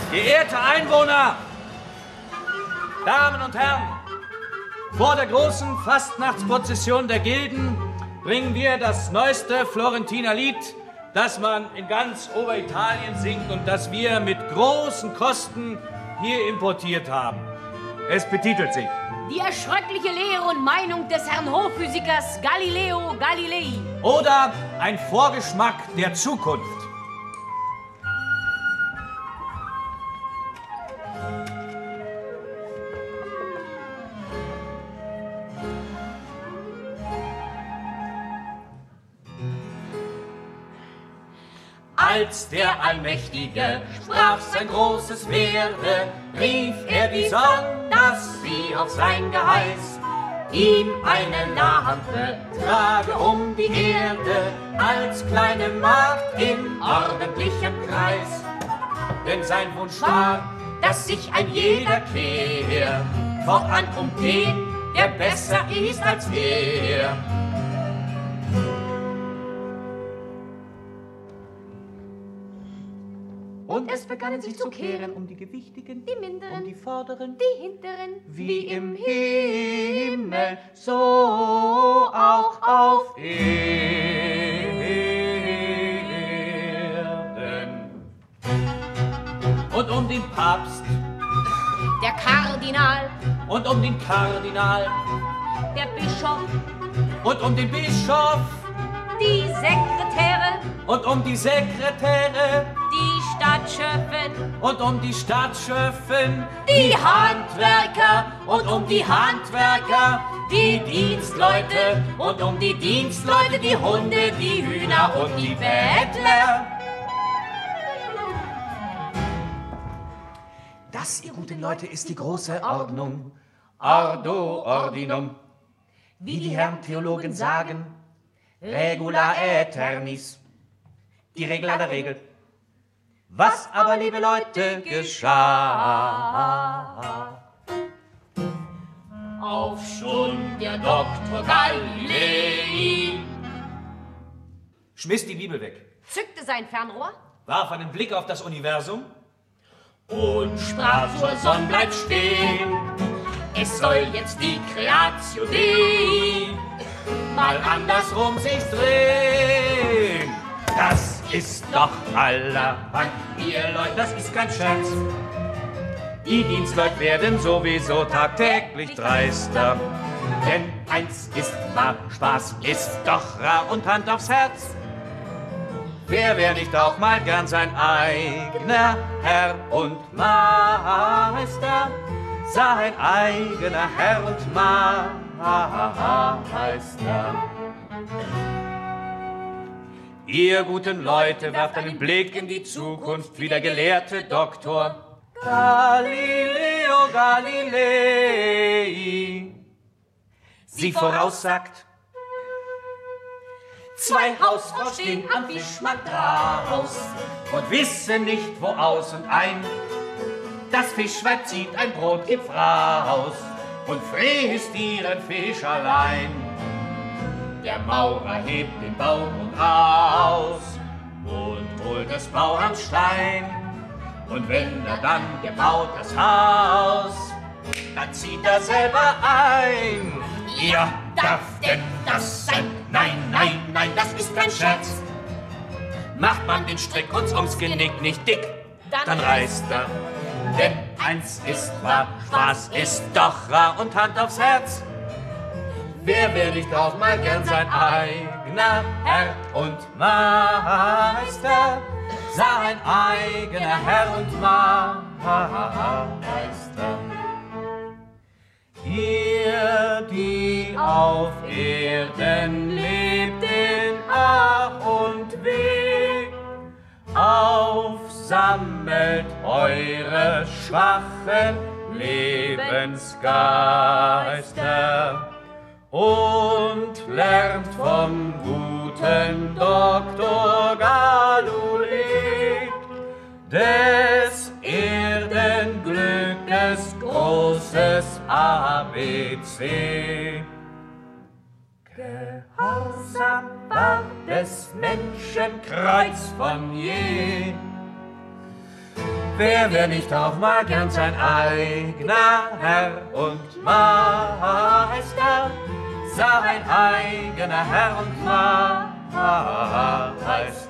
Geehrte Einwohner, Damen und Herren, vor der großen Fastnachtsprozession der Gilden bringen wir das neueste Florentiner Lied, das man in ganz Oberitalien singt und das wir mit großen Kosten hier importiert haben. Es betitelt sich: Die erschröckliche Lehre und Meinung des Herrn Hofphysikers Galileo Galilei. Oder ein Vorgeschmack der Zukunft. Als der Allmächtige sprach sein großes Werde, rief er die Sonne, dass sie auf sein Geheiß ihm eine Lampe trage um die Erde als kleine Magd in ordentlichem Kreis. Denn sein Wunsch war, dass sich ein jeder kehr fortan um den, der besser ist als er. Und es begannen sich zu kehren um die Gewichtigen, Die Minderen, um die Vorderen, die Hinteren, wie im Himmel, so auch auf Erden. Und um den Papst, der Kardinal, und um den Kardinal, der Bischof, und um den Bischof, die Sekretäre, und um die Sekretäre, die Stadtschöffen, und um die Stadtschöffen, die Handwerker, und um die Handwerker, die Dienstleute, und um die Dienstleute, die Hunde, die Hühner und die Bettler. Das, ihr guten Leute, ist die große Ordnung. Ordo ordinum. Wie die Herren Theologen sagen, regula aeternis. Die Regel aller Regel. Was aber, liebe Leute, geschah? Auf Schwund der Doktor Galilei schmiss die Bibel weg, zückte sein Fernrohr warf einen Blick auf das Universum und sprach zur Sonne: Bleib stehen, es soll jetzt die Creatio Dei mal andersrum sich drehen. Das ist doch allerhand, ihr Leute, das ist kein Scherz. Die Dienstleute werden sowieso tagtäglich dreister. Denn eins ist wahr, Spaß ist doch rar und Hand aufs Herz. Wer wär nicht auch mal gern sein eigener Herr und Meister? Sein eigener Herr und Meister. Ihr guten Leute, werft einen Blick in die Zukunft, wie der gelehrte Doktor Galileo Galilei sie voraussagt. Zwei Hausfrauen stehen am Fischmarkthaus und wissen nicht, wo aus und ein. Das Fischweib zieht ein Brotgipf raus und frisst ihren Fisch allein. Der Maurer hebt den Baugrund aus und holt des Bauerns Stein. Und wenn er dann gebaut das Haus, dann zieht er selber ein. Ja, darf denn das sein? Nein, nein, nein, das ist kein Scherz. Macht man den Strick uns ums Genick nicht dick, dann reißt er. Denn eins ist wahr, Spaß ist doch rar und Hand aufs Herz. Wer will nicht auch mal gern sein eigener Herr und Meister? Sein eigener Herr und Meister. Ihr, die auf Erden lebt in Ach und Weh, aufsammelt eure schwachen Lebensgeister und lernt vom guten Doktor Galilei des Erdenglückes großes ABC. Gehorsam war des Menschen Kreuz von je, Wer nicht auch mal gern sein eigener Herr und Meister, sein eigener Herr und Meister.